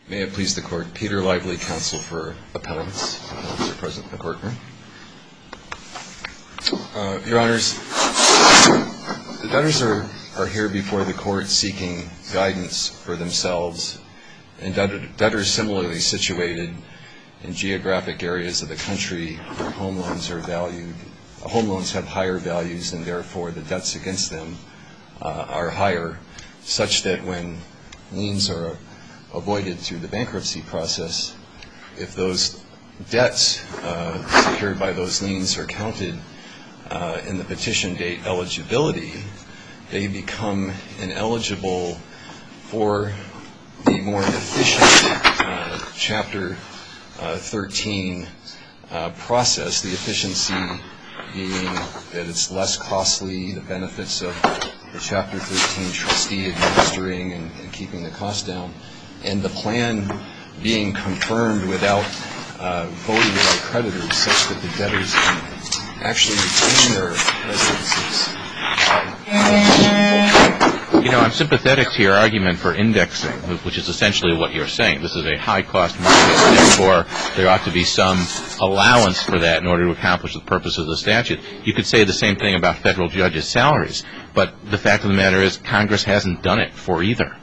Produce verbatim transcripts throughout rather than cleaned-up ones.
May it please the Court. Peter Lively, Counsel for Appellants. Mister President of the Courtroom. Uh, Your Honors, the debtors are, are here before the Court seeking guidance for themselves, and debtor, debtors similarly situated in geographic areas of the country where home loans are valued. Uh, home loans have higher values, and therefore the debts against them uh, are higher, such that when liens are avoided through the bankruptcy process, if those debts uh, secured by those liens are counted uh, in the petition date eligibility, they become ineligible for the more efficient uh, Chapter uh, thirteen uh, process, the efficiency being that it's less costly, the benefits of the Chapter thirteen trustee administering and, and keeping the cost down, and the plan being confirmed without uh, voting by creditors such that the debtors can actually retain their residences. Uh, you know, I'm sympathetic to your argument for indexing, which is essentially what you're saying. This is a high-cost market, therefore there ought to be some allowance for that in order to accomplish the purpose of the statute. You could say the same thing about federal judges' salaries, but the fact of the matter is Congress hasn't done it for either.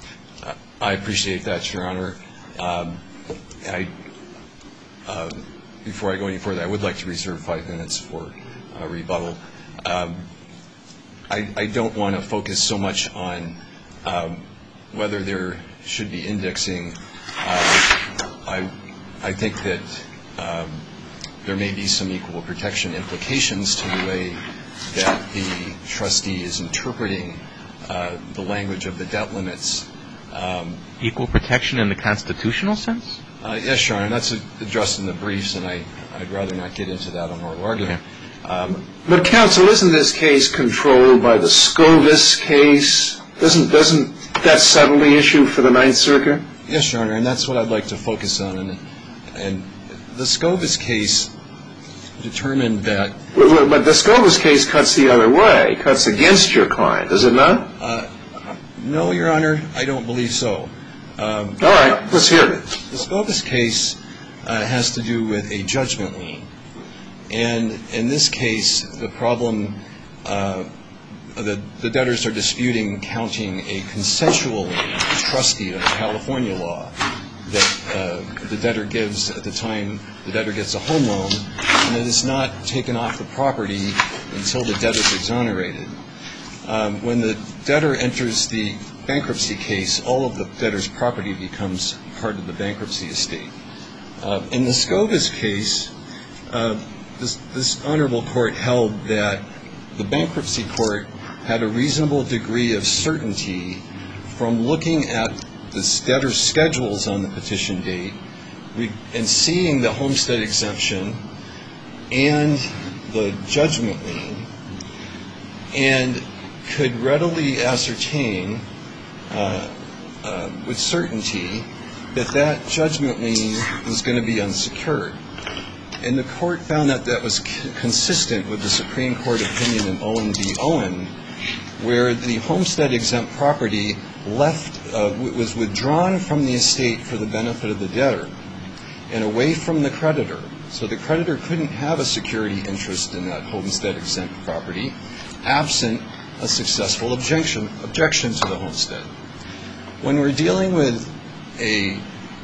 I appreciate that, Your Honor. Um, I, uh, before I go any further, I would like to reserve five minutes for uh, rebuttal. Um, I, I don't want to focus so much on um, whether there should be indexing. Uh, I, I think that um, there may be some equal protection implications to the way that the trustee is interpreting uh, the language of the debt limits. Um, Equal protection in the constitutional sense? Uh, yes, Your Honor, and that's addressed in the briefs, and I, I'd rather not get into that on oral argument. Okay. Um, but, counsel, isn't this case controlled by the Scovis case? Doesn't, doesn't that settle the issue for the Ninth Circuit? Yes, Your Honor, and that's what I'd like to focus on. And, and the Scovis case determined that... But, but the Scovis case cuts the other way, cuts against your client, does it not? Uh, No, Your Honor, I don't believe so. Um, All right, let's hear it. The Scovis case uh, has to do with a judgment lien. And in this case, the problem, uh, the, the debtors are disputing counting a consensual lien, trustee under California law, that uh, the debtor gives at the time the debtor gets a home loan, and it is not taken off the property until the debtor is exonerated. Um, when the debtor enters the bankruptcy case, all of the debtor's property becomes part of the bankruptcy estate. Uh, in the Scovis case, uh, this, this honorable court held that the bankruptcy court had a reasonable degree of certainty from looking at the debtor's schedules on the petition date and seeing the homestead exemption and the judgment lien, and could readily ascertain uh, uh, with certainty that that judgment lien was going to be unsecured. And the court found that that was c- consistent with the Supreme Court opinion in Owen v. Owen, where the homestead exempt property left uh, w- was withdrawn from the estate for the benefit of the debtor and away from the creditor. So the creditor couldn't have a security interest in that homestead exempt property absent a successful objection objection to the homestead. When we're dealing with a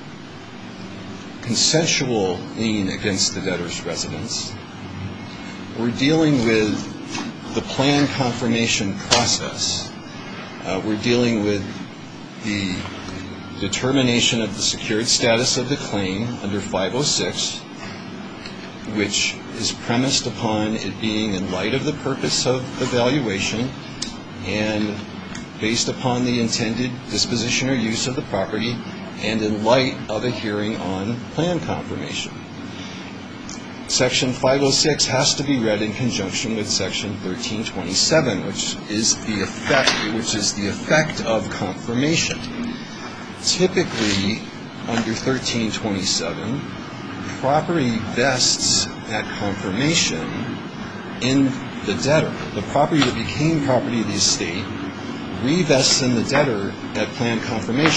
consensual lien against the debtor's residence, we're dealing with the plan confirmation process. Uh, we're dealing with the determination of the secured status of the claim under five oh six, which is premised upon it being in light of the purpose of the valuation and based upon the intended disposition or use of the property and in light of a hearing on plan confirmation. Section five oh six has to be read in conjunction with Section thirteen twenty-seven, which is the effect, which is the effect of confirmation. Typically, under thirteen twenty-seven, property vests at confirmation in the debtor. The property that became property of the estate revests in the debtor at plan confirmation.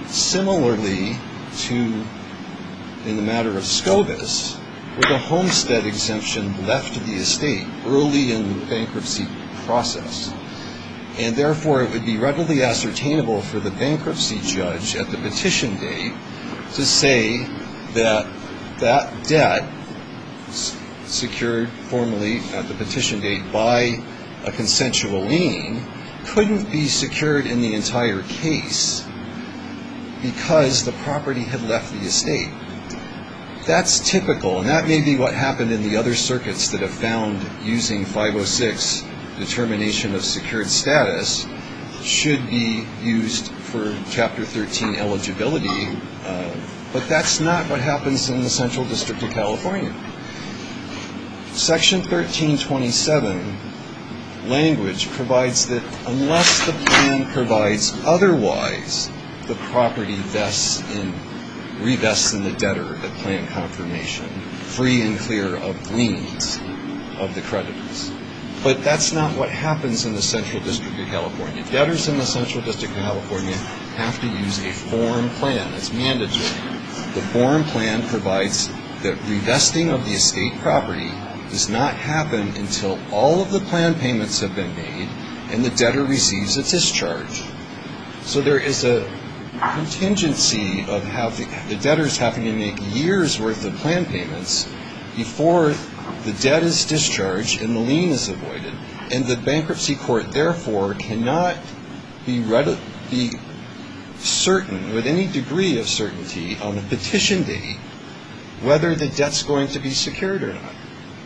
Similarly to, in the matter of SCOBUS, where the homestead exemption left the estate early in the bankruptcy process. And therefore, it would be readily ascertainable for the bankruptcy judge at the petition date to say that that debt secured formally at the petition date by a consensual lien couldn't be secured in the entire case because the property had left the estate. That's typical, and that may be what happened in the other circuits that have found using five oh six determination of secured status should be used for Chapter thirteen eligibility, uh, but that's not what happens in the Central District of California. Section thirteen twenty-seven language provides that unless the plan provides otherwise, the property vests in, revests in the debtor at plan confirmation, free and clear of liens of the creditors. But that's not what happens in the Central District of California. Debtors in the Central District of California have to use a form plan. It's mandatory. The form plan provides that revesting of the estate property does not happen until all of the plan payments have been made and the debtor receives a discharge. So there is a contingency of having, the debtors having to make years' worth of plan payments before the debt is discharged and the lien is avoided. And the bankruptcy court, therefore, cannot be, ready, be certain with any degree of certainty on the petition date whether the debt's going to be secured or not.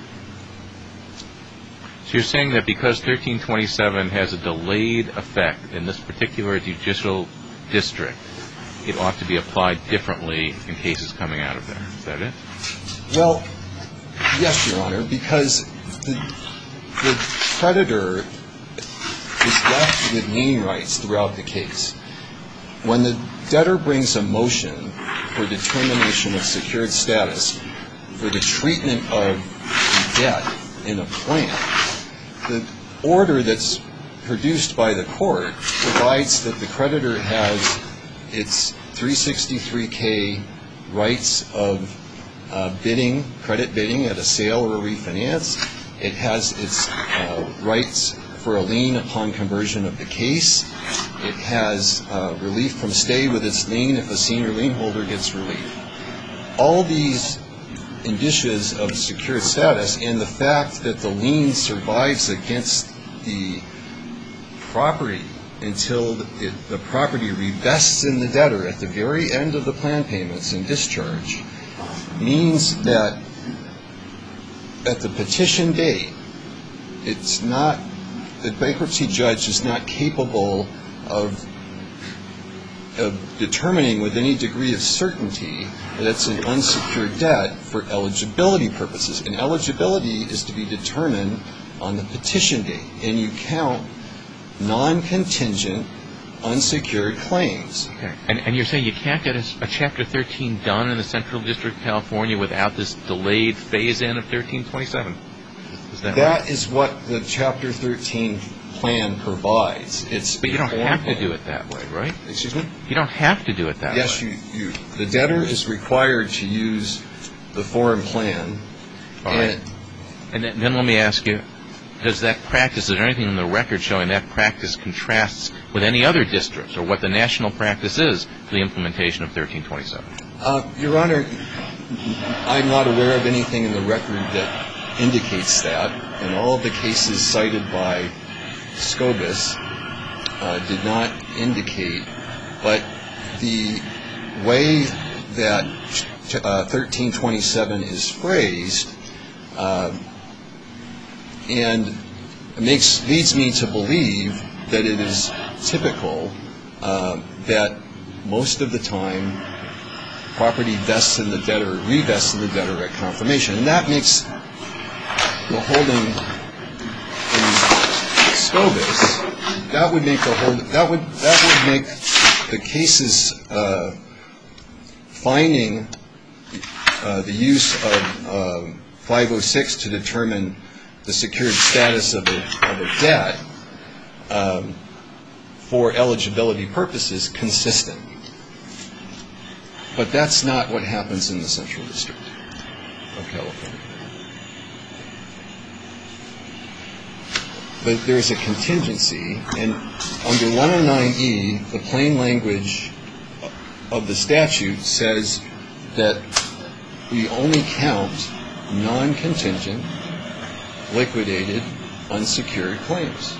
So you're saying that because thirteen twenty-seven has a delayed effect in this particular judicial district, it ought to be applied differently in cases coming out of there. Is that it? Well, yes, Your Honor, because the, the creditor is left with lien rights throughout the case. When the debtor brings a motion for determination of secured status for the treatment of the debt in a plan, the order that's produced by the court provides that the creditor has its three sixty-three K rights of uh, bidding, credit bidding at a sale or a refinance. It has its uh, rights for a lien upon conversion of the case. It has uh, relief from stay with its lien if a senior lien holder gets relief. All these indicias of secured status and the fact that the lien survives against the property until the, the property revests in the debtor at the very end of the plan payments and discharge means that at the petition date, it's not, the bankruptcy judge is not capable of of determining with any degree of certainty that it's an unsecured debt for eligibility purposes. And eligibility is to be determined on the petition date. And you count non-contingent unsecured claims. Okay. And, and you're saying you can't get a, a Chapter thirteen done in the Central District of California without this delayed phase-in of thirteen twenty-seven? Is that That right? is what the Chapter thirteen plan provides. It's but you don't have to do it that way, right? Excuse me? You don't have to do it that yes, way. Yes, you, you. The debtor is required to use the foreign plan. All right. And then, then let me ask you, does that practice, is there anything in the record showing that practice contrasts with any other districts or what the national practice is for the implementation of thirteen twenty-seven? Uh, Your Honor, I'm not aware of anything in the record that indicates that. And all of the cases cited by SCOBUS uh, did not indicate, but the way that uh, thirteen twenty-seven is phrased uh, and makes leads me to believe that it is typical uh, that most of the time property vests in the debtor, revests in the debtor at confirmation, and that makes the holding in SCOBUS, that would make the whole, that would that would make the cases uh, finding uh, the use of uh, five oh six to determine the secured status of a, of a debt um, for eligibility purposes consistent. But that's not what happens in the Central District of California. But there's a contingency, and under one oh nine E, the plain language of the statute says that we only count non-contingent, liquidated, unsecured claims.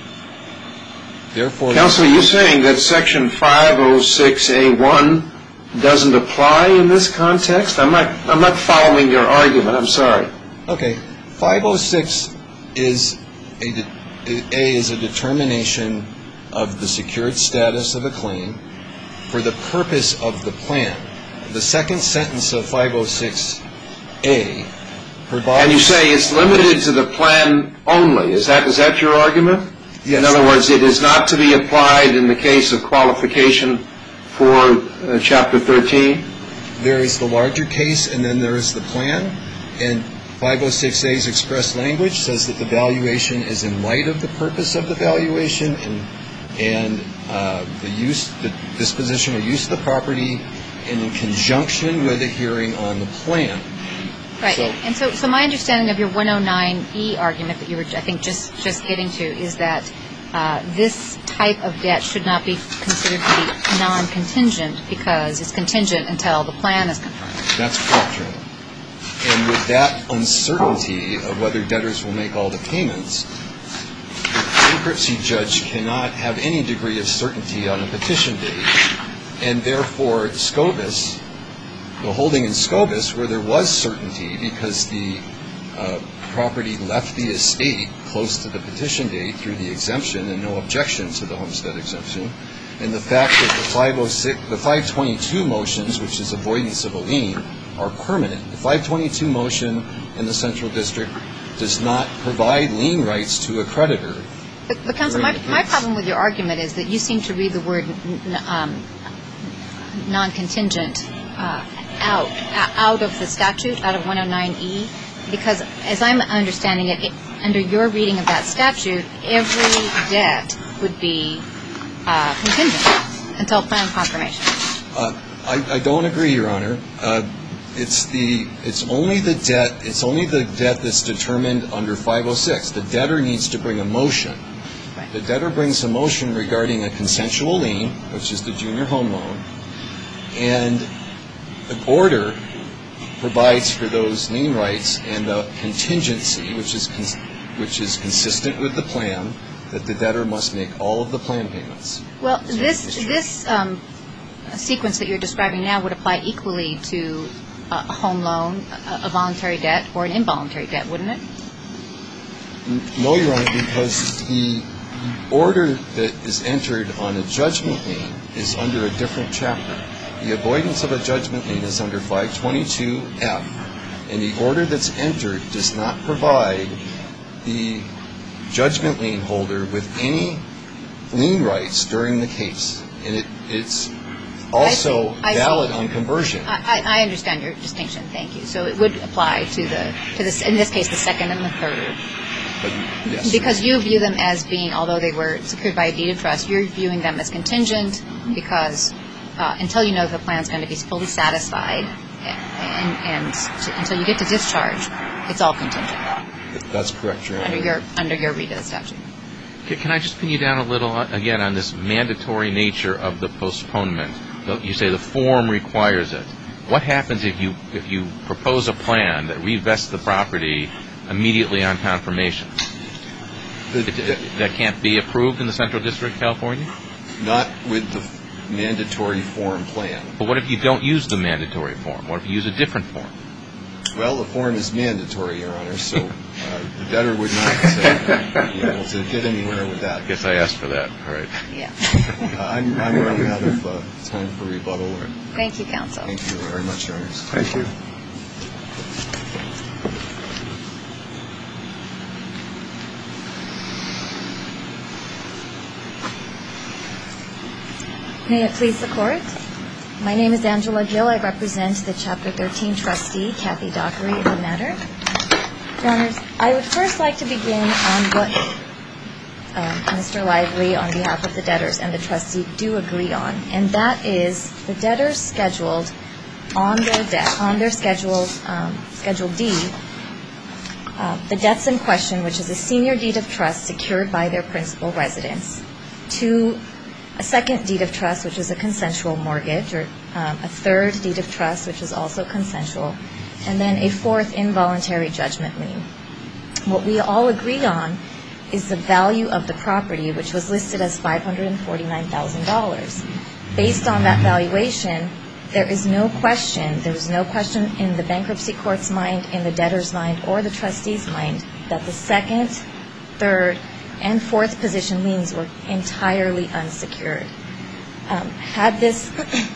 Therefore, Counsel, you're saying that Section five oh six A one doesn't apply in this context? I'm not, I'm not following your argument. I'm sorry. Okay. five oh six is a, a is a determination of the secured status of a claim for the purpose of the plan. The second sentence of five oh six A provides... And you say it's limited to the plan only. Is that is that your argument? Yes. In other words, it is not to be applied in the case of qualification for uh, Chapter thirteen? There is the larger case, and then there is the plan. And five oh six A's express language says that the valuation is in light of the purpose of the valuation and and uh, the use, the disposition or use of the property, and in conjunction with a hearing on the plan. Right. So, and so, so my understanding of your one oh nine E argument that you were, I think, just just getting to is that uh, this type of debt should not be considered to be non-contingent because it's contingent until the plan is confirmed. That's correct, Your Honor. And with that uncertainty of whether debtors will make all the payments, the bankruptcy judge cannot have any degree of certainty on a petition date, and therefore SCOBUS, the holding in SCOBUS where there was certainty because the uh, property left the estate close to the petition date through the exemption and no objection to the homestead exemption, and the fact that the five oh six, the five twenty-two motions, which is avoidance of a lien, are permanent. The five twenty-two motion in the Central District does not provide lien rights to a creditor. But, but Counsel, my, my problem with your argument is that you seem to read the word n- um, non-contingent uh, out out of the statute, out of one oh nine E, because as I'm understanding it, it, under your reading of that statute, every debt would be uh, contingent until plan confirmation. Uh, I, I don't agree, Your Honor. Uh, it's the it's only the debt it's only the debt that's determined under five oh six. The debtor needs to bring a motion. Right. The debtor brings a motion regarding a consensual lien, which is the junior home loan, and the order provides for those lien rights and a contingency, which is cons- which is consistent with the plan, that the debtor must make all of the plan payments. Well, this this um, sequence that you're describing now would apply equally to a home loan, a, a voluntary debt, or an involuntary debt, wouldn't it? No, Your Honor, because the order that is entered on a judgment lien is under a different chapter. The avoidance of a judgment lien is under five twenty-two F, and the order that's entered does not provide the judgment lien holder with any lien rights during the case, and it, it's also I see. I valid see. on conversion. I, I understand your distinction. Thank you. So it would apply to the to this in this case the second and the third. But, yes, because you view them as being, although they were secured by a deed of trust, you're viewing them as contingent because uh, until you know the plan's going to be fully satisfied and, and to, until you get to discharge, it's all contingent. That's correct, Your Honor. Under your under your read of the statute. Can I just pin you down a little, uh, again, on this mandatory nature of the postponement? You say the form requires it. What happens if you if you propose a plan that revests the property immediately on confirmation? The, it, that can't be approved in the Central District of California? Not with the mandatory form plan. But what if you don't use the mandatory form? What if you use a different form? Well, the form is mandatory, Your Honor, so uh, the debtor would not uh, be able to get anywhere with that. I guess I asked for that. All right. Yeah. uh, I'm, I'm running out of uh, time for rebuttal. Thank you, counsel. Thank you very much, Your Honor. Thank you. May it please the Court? My name is Angela Gill. I represent the Chapter thirteen trustee, Kathy Dockery, in the matter. Your Honors, I would first like to begin on what uh, Mister Lively, on behalf of the debtors and the trustee, do agree on, and that is the debtors scheduled on their debt, on their schedule, um, Schedule D, uh, the debts in question, which is a senior deed of trust secured by their principal residence, to a second deed of trust, which is a consensual mortgage, or um, a third deed of trust, which is also consensual, and then a fourth involuntary judgment lien. What we all agree on is the value of the property, which was listed as five hundred forty-nine thousand dollars. Based on that valuation, there is no question, there was no question in the bankruptcy court's mind, in the debtor's mind, or the trustee's mind, that the second, third, and fourth position liens were entirely unsecured. Um, had this,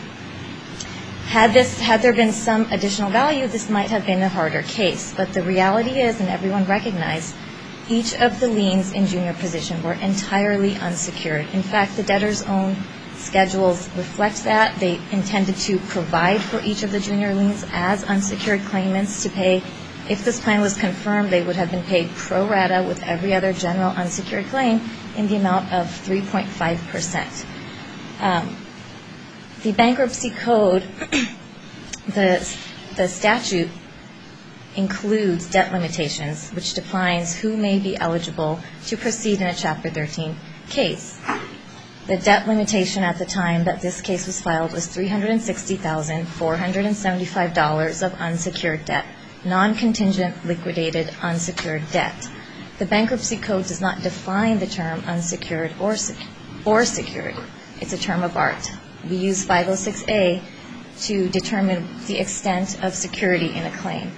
had this, had there been some additional value, this might have been a harder case. But the reality is, and everyone recognized, each of the liens in junior position were entirely unsecured. In fact, the debtor's own schedules reflect that. They intended to provide for each of the junior liens as unsecured claimants to pay. If this plan was confirmed, they would have been paid pro rata with every other general unsecured claim in the amount of three point five percent. Um, the bankruptcy code, the, the statute includes debt limitations, which defines who may be eligible to proceed in a Chapter thirteen case. The debt limitation at the time that this case was filed was three hundred sixty thousand four hundred seventy-five dollars of unsecured debt, non-contingent liquidated unsecured debt. The bankruptcy code does not define the term unsecured or, sec- or secured. It's a term of art. We use five oh six A to determine the extent of security in a claim.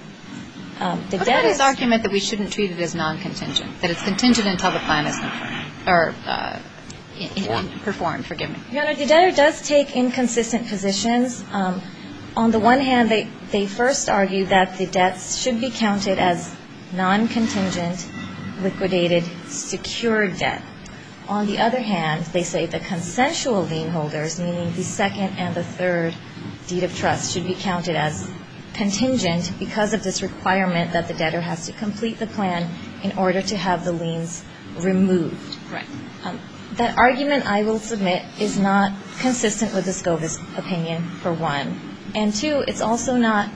Um, the what debt about his is, argument that we shouldn't treat it as non-contingent, that it's contingent until the plan is confirmed, or uh, in, in, performed, forgive me. Your Honor, the debtor does take inconsistent positions. Um, on the one hand, they, they first argue that the debts should be counted as non-contingent, liquidated, secured debt. On the other hand, they say the consensual lien holders, meaning the second and the third deed of trust, should be counted as contingent because of this requirement that the debtor has to complete the plan in order to have the liens removed. Right. Um, that argument, I will submit, is not consistent with the Scovis opinion, for one. And two, it's also not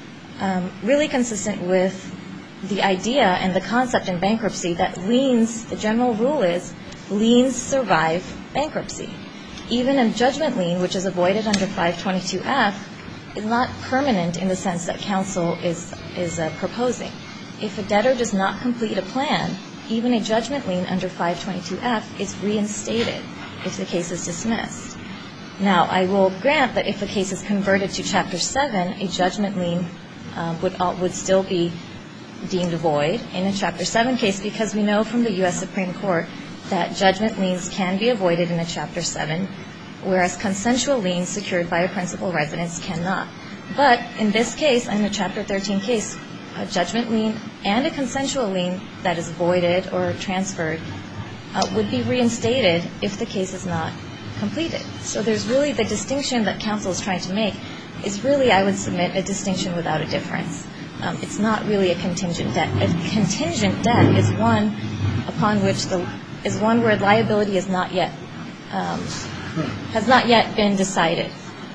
um, really consistent with the idea and the concept in bankruptcy that liens, the general rule is, liens survive bankruptcy. Even a judgment lien, which is avoided under five twenty-two F, is not permanent in the sense that counsel is, is uh, proposing. If a debtor does not complete a plan, even a judgment lien under five twenty-two F is reinstated if the case is dismissed. Now, I will grant that if a case is converted to Chapter seven, a judgment lien um, would, uh, would still be deemed void in a Chapter seven case, because we know from the U S Supreme Court that judgment liens can be avoided in a Chapter seven, whereas consensual liens secured by a principal residence cannot. But in this case, in a Chapter thirteen case, a judgment lien and a consensual lien that is voided or transferred uh, would be reinstated if the case is not completed. So there's really the distinction that counsel is trying to make is really, I would submit, a distinction without a difference. Um, it's not really a contingent debt. A contingent debt is one upon which the is one where liability is not yet um, has not yet been decided.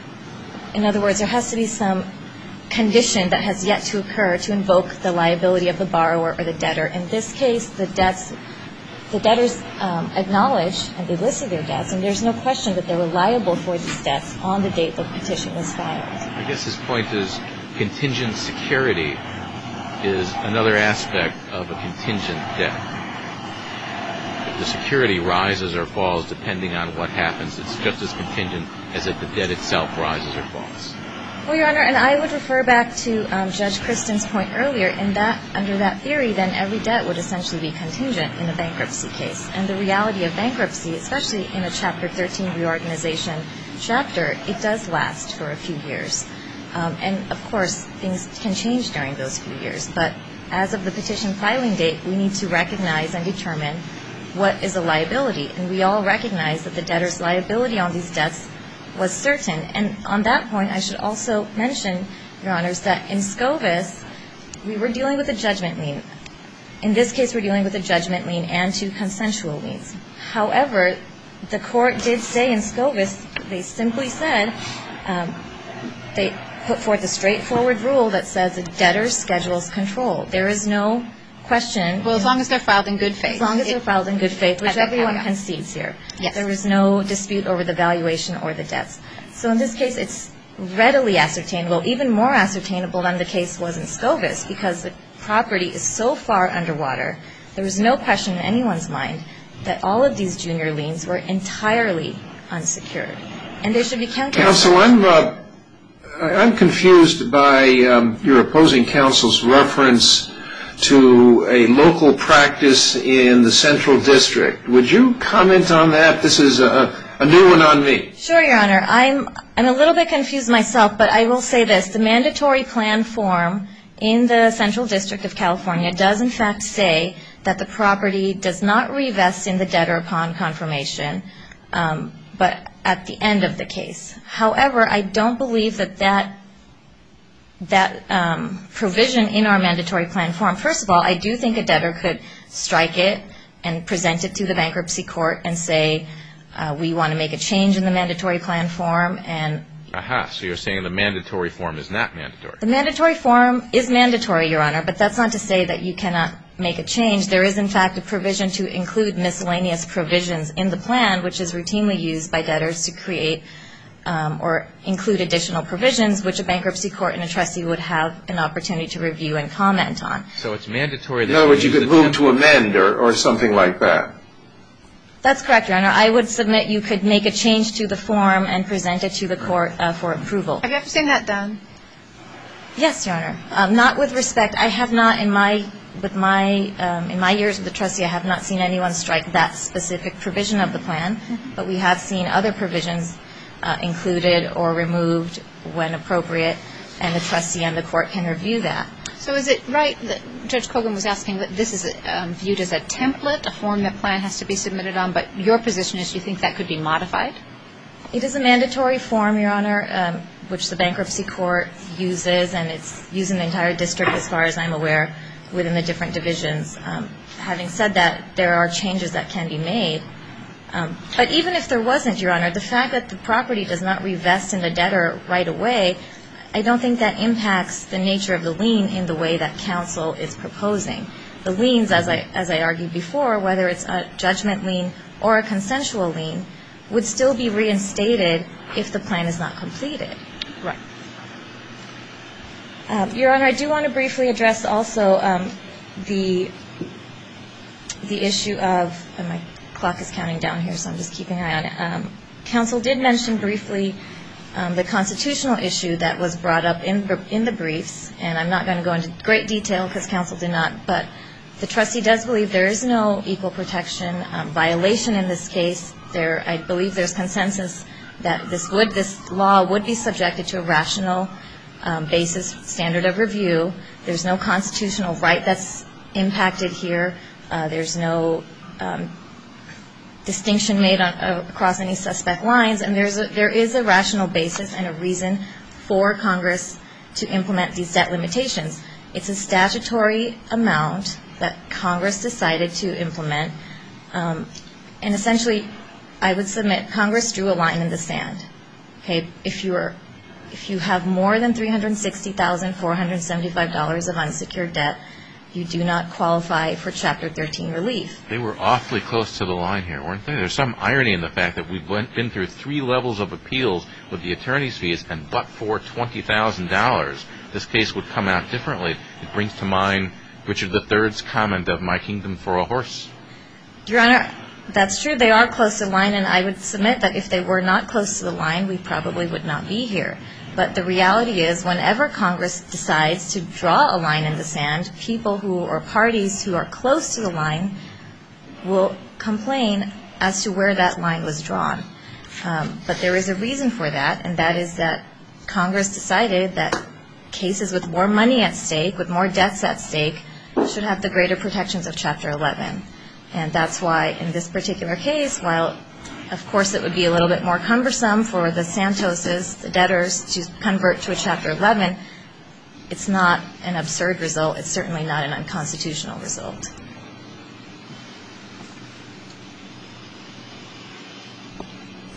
In other words, there has to be some condition that has yet to occur to invoke the liability of the borrower or the debtor. In this case, the debts, the debtors um, acknowledged and they listed their debts, and there's no question that they were liable for these debts on the date the petition was filed. I guess his point is contingent security is another aspect of a contingent debt. If the security rises or falls depending on what happens, it's just as contingent as if the debt itself rises or falls. Well, Your Honor, and I would refer back to um, Judge Kristen's point earlier. In that, under that theory, then every debt would essentially be contingent in a bankruptcy case. And the reality of bankruptcy, especially in a Chapter thirteen reorganization chapter, it does last for a few years. Um, and, of course, things can change during those few years. But as of the petition filing date, we need to recognize and determine what is a liability. And we all recognize that the debtor's liability on these debts was certain. And on that point, I should also mention, Your Honors, that in Scovis, we were dealing with a judgment lien. In this case, we're dealing with a judgment lien and two consensual liens. However, the court did say in Scovis, they simply said, um, they, put forth a straightforward rule that says a debtor's schedule is controlled. There is no question. Well, as long as they're filed in good faith. As long as they're filed in good faith, which everyone caveat. concedes here. Yes. There is no dispute over the valuation or the debts. So in this case, it's readily ascertainable, even more ascertainable than the case was in Scovis, because the property is so far underwater, there was no question in anyone's mind that all of these junior liens were entirely unsecured. And they should be counted. Counsel, I'm, uh, I'm confused by um, your opposing counsel's reference to a local practice in the Central District. Would you comment on that? This is a, a new one on me. Sure, Your Honor. I'm, I'm a little bit confused myself, but I will say this. The mandatory plan form in the Central District of California does in fact say that the property does not revest in the debtor upon confirmation, um, but at the end of the case. However, I don't believe that that that um, provision in our mandatory plan form, first of all, I do think a debtor could strike it and present it to the bankruptcy court and say, uh, we want to make a change in the mandatory plan form. And Aha, so you're saying the mandatory form is not mandatory. the mandatory form is mandatory, Your Honor, but that's not to say that you cannot make a change. There is, in fact, a provision to include miscellaneous provisions in the plan, which is routinely used by debtors to create um, or include additional provisions, which a bankruptcy court and a trustee would have an opportunity to review and comment on. So it's mandatory that In other words, you use could the move temp- to amend or, or something like that. That's correct, Your Honor. I would submit you could make a change to the form and present it to the court uh, for approval. Have you ever seen that done? Yes, Your Honor. Um, not with respect. I have not in my with my um, in my years with the trustee, I have not seen anyone strike that specific provision of the plan, mm-hmm. but we have seen other provisions uh, included or removed when appropriate, and the trustee and the court can review that. So is it right that Judge Kogan was asking that this is um, viewed as a template, a form that plan has to be submitted on, but your position is you think that could be modified? It is a mandatory form, Your Honor, um, which the bankruptcy court uses, and it's used in the entire district as far as I'm aware within the different divisions. Um, having said that, there are changes that can be made. Um, but even if there wasn't, Your Honor, the fact that the property does not revest in the debtor right away, I don't think that impacts the nature of the lien in the way that counsel is proposing. The liens, as I as I argued before, whether it's a judgment lien or a consensual lien, would still be reinstated if the plan is not completed. Right. Um, Your Honor, I do want to briefly address also um, the the issue of, and my clock is counting down here, so I'm just keeping an eye on it. Um, counsel did mention briefly Um, the constitutional issue that was brought up in the, in the briefs, and I'm not going to go into great detail because counsel did not, but the trustee does believe there is no equal protection um, violation in this case. There, I believe there's consensus that this would, this law would be subjected to a rational um, basis standard of review. There's no constitutional right that's impacted here. Uh, there's no um, distinction made on, uh, across any suspect lines, and there's a, there is a rational basis and a reason for Congress to implement these debt limitations. It's a statutory amount that Congress decided to implement, um, and essentially, I would submit Congress drew a line in the sand. Okay, if you are, if you have more than three hundred sixty thousand four hundred seventy-five dollars of unsecured debt, you do not qualify for Chapter thirteen relief. They were awfully close to the line here, weren't they? There's some irony in the fact that we've went, been through three levels of appeals with the attorney's fees, and but for twenty thousand dollars, this case would come out differently. It brings to mind Richard the Third's comment of my kingdom for a horse. Your Honor, that's true. They are close to the line, and I would submit that if they were not close to the line, we probably would not be here. But the reality is, whenever Congress decides to draw a line in the sand, people who or parties who are close to the line will complain as to where that line was drawn. Um, but there is a reason for that, and that is that Congress decided that cases with more money at stake, with more debts at stake, should have the greater protections of Chapter eleven. And that's why in this particular case, while of course it would be a little bit more cumbersome for the Santoses, the debtors, to convert to a Chapter eleven, it's not an absurd result. It's certainly not an unconstitutional result.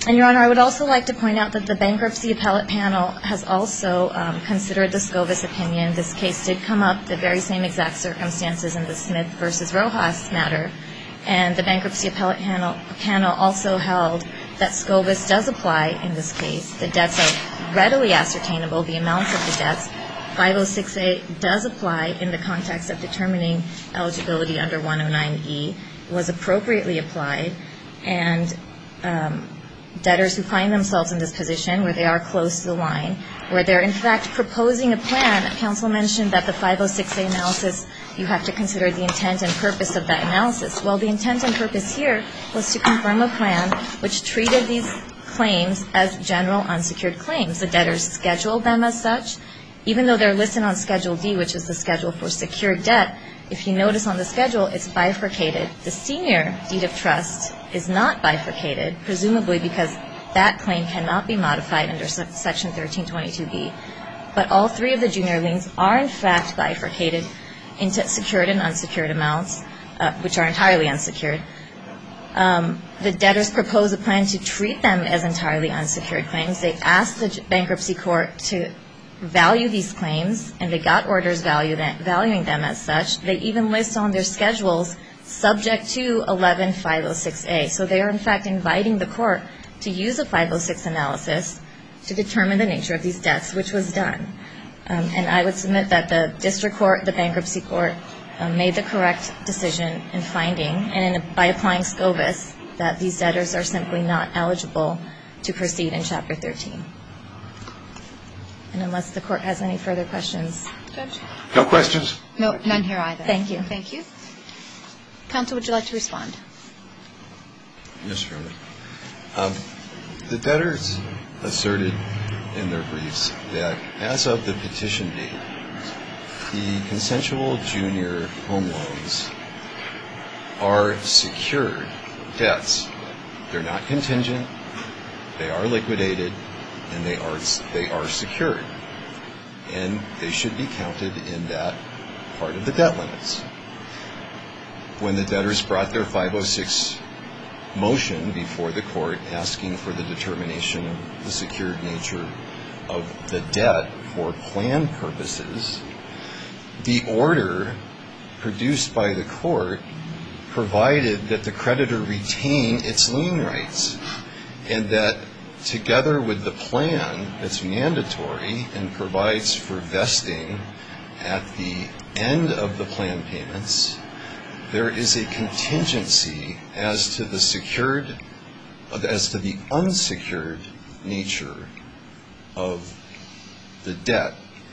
And, Your Honor, I would also like to point out that the Bankruptcy Appellate Panel has also um, considered the Scovis opinion. This case did come up, the very same exact circumstances in the Smith versus Rojas matter. And the Bankruptcy Appellate Panel, panel also held that Scovis does apply in this case. The debts are readily ascertainable, the amounts of the debts. five oh six A does apply in the context of determining eligibility under one oh nine E, was appropriately applied, and um, debtors who find themselves in this position where they are close to the line, where they're in fact proposing a plan. Counsel mentioned that the five oh six A analysis, you have to consider the intent and purpose of that analysis. Well, the intent and purpose here was to confirm a plan which treated these claims as general unsecured claims. The debtors scheduled them as such. Even though they're listed on Schedule D, which is the schedule for secured debt, if you notice on the schedule, it's bifurcated. The senior deed of trust is not bifurcated, presumably because that claim cannot be modified under Section thirteen twenty-two B. But all three of the junior liens are in fact bifurcated into secured and unsecured amounts, uh, which are entirely unsecured. Um, the debtors propose a plan to treat them as entirely unsecured claims. They asked the bankruptcy court to value these claims, and they got orders value that, valuing them as such. They even list on their schedules subject to eleven five oh six A. So they are in fact inviting the court to use a five oh six analysis to determine the nature of these debts, which was done. Um, and I would submit that the district court, the bankruptcy court, um, made the correct decision in finding, and in, by applying Scovis, that these debtors are simply not eligible to proceed in Chapter thirteen. And unless the court has any further questions. Judge? No questions? No, none here either. Thank you. Thank you. Counsel, would you like to respond? Yes, Your Honor. Um, the debtors asserted in their briefs that as of the petition date, the consensual junior home loans are secured debts. They're not contingent. They are liquidated. And they are they are secured, and they should be counted in that part of the debt limits. When the debtors brought their five oh six motion before the court asking for the determination of the secured nature of the debt for plan purposes, the order produced by the court provided that the creditor retain its lien rights, and that together with the plan that's mandatory and provides for vesting at the end of the plan payments, there is a contingency as to the secured, as to the unsecured nature of the debt.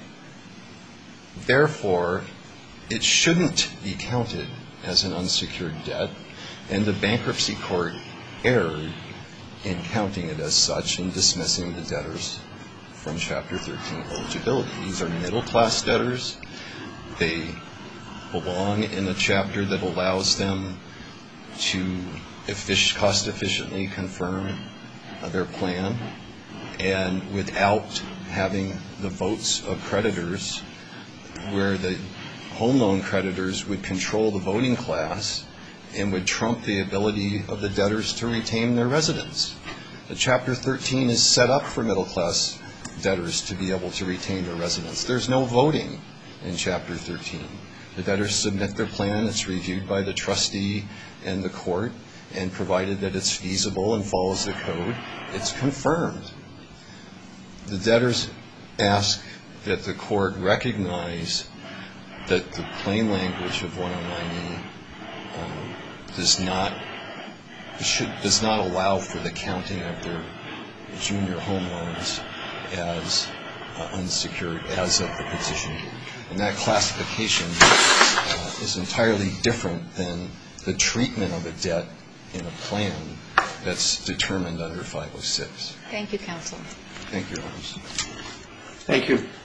Therefore, it shouldn't be counted as an unsecured debt, and the bankruptcy court erred in counting it as such and dismissing the debtors from Chapter thirteen eligibility. These are middle-class debtors. They belong in a chapter that allows them to cost-efficiently confirm their plan, and without having the votes of creditors, where the home loan creditors would control the voting class and would trump the ability of the debtors to retain their residence. The Chapter thirteen is set up for middle-class debtors to be able to retain their residence. There's no voting in Chapter thirteen. The debtors submit their plan. It's reviewed by the trustee and the court, and provided that it's feasible and follows the code, it's confirmed. The debtors ask that the court recognize that the plain language of one oh nine E um, does not should, does not allow for the counting of their junior home loans as uh, unsecured as of the petition. And that classification uh, is entirely different than the treatment of a debt in a plan that's determined under five oh six. Thank you, counsel. Thank you, Your Honor. Thank you.